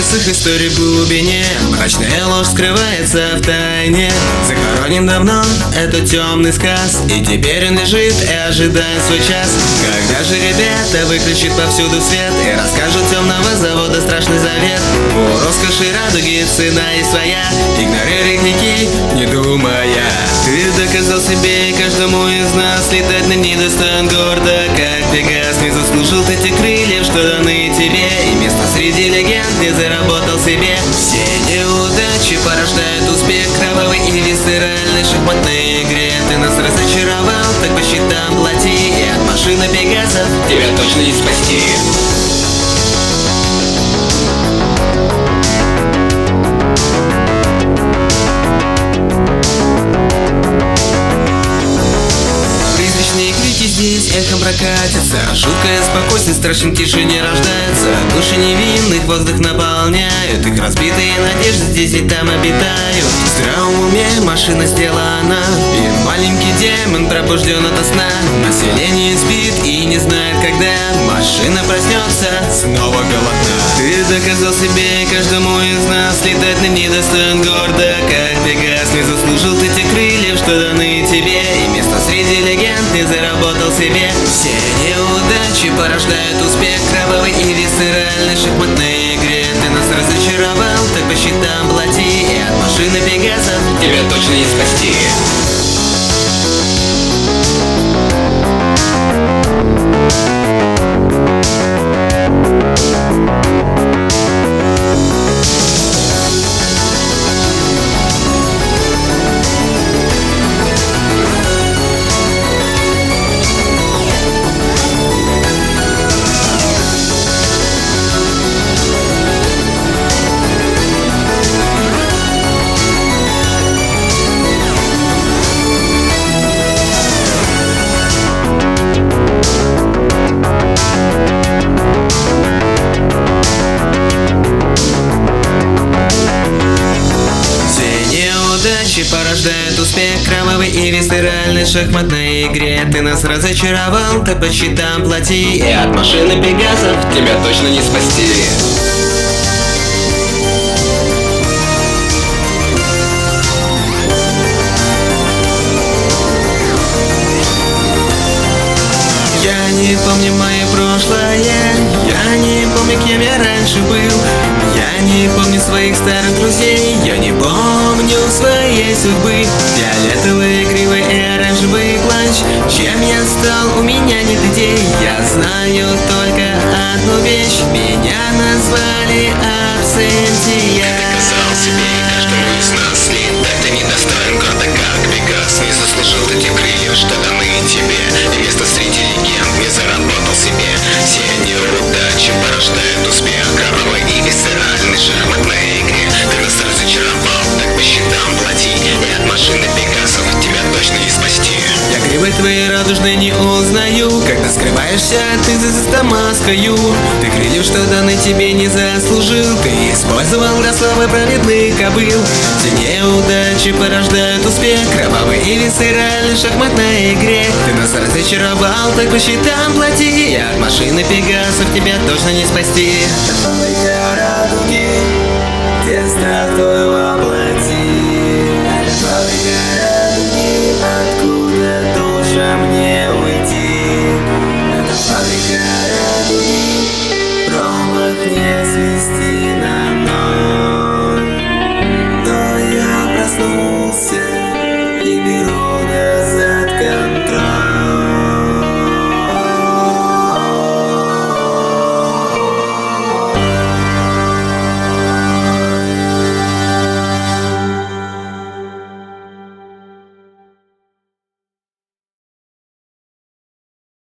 страницах истории в глубине мрачная ложь скрывается в тайне. Захоронен давно этот темный сказ, и теперь он лежит и ожидает свой час. Когда же ребята выключат повсюду свет и расскажут темного завода страшный завет? У роскоши радуги цена и своя, игнорируй греки, не думая. Ты доказал себе и каждому из нас, летать над ней достоин гордо, как Пегас. Не заслужил ты те крыльев, что даны тебе, и место среди легенд не заработал себе. Все неудачи порождают успех, кровавый и висцеральной шахматной игре. Ты нас разочаровал, так по счетам плати, и от машины Пегасов тебя точно не спасти. Здесь эхом прокатится жуткое спокойствие, страшен тишине рождается. Души невинных воздух наполняют, их разбитые надежды здесь и там обитают. В здравом уме машина сделана, и маленький демон пробужден ото сна. Население спит и не знает, когда машина проснется снова голодна. Ты доказал себе и каждому из нас, летать на ней достоин гордо, как Пегас. Не заслужил ты те крыльев, что даны тебе, и место среди легенд не заработал себе. Все неудачи порождают успех, кровавый и висцеральной шахматной игре. Ты нас разочаровал, так по счетам плати, и от машины Пегасов тебя точно не спасти. Порождает успех, кровавый и висцеральной шахматной игре. Ты нас разочаровал, так по счетам плати, и от машины Пегасов тебя точно не спасти. Я не помню мое прошлое, я не помню, кем я раньше был. Я не помню своих старых друзей, я не помню своей судьбы. Фиолетовый, игривый и оранжевый плащ, чем я стал, у меня нет идей. Я знаю только одну вещь, меня назвали абсентия. Ты доказал себе и каждому из нас, летать ты недостоин гордо, как Пегас. Не заслужил ты те крыльев, что даны тебе, и место среди легенд не заработал себе. Все неудачи порождают успех, кровавый и висцеральной шахматной игре. Ты нас разочаровал, так по счетам плати, и от машины Пегасов тебя точно не спасти. Я грибы твои радужные не узнаю, когда скрываешься ты за маскою. Ты крыльев, что даны тебе, не заслужил, ты использовал для славы праведных кобыл. Все неудачи порождают успех, кровавый и висцеральной шахматной игре. Ты нас разочаровал, так по счетам плати, и от машины Пегасов тебя точно не спасти. Радуги, где страх твой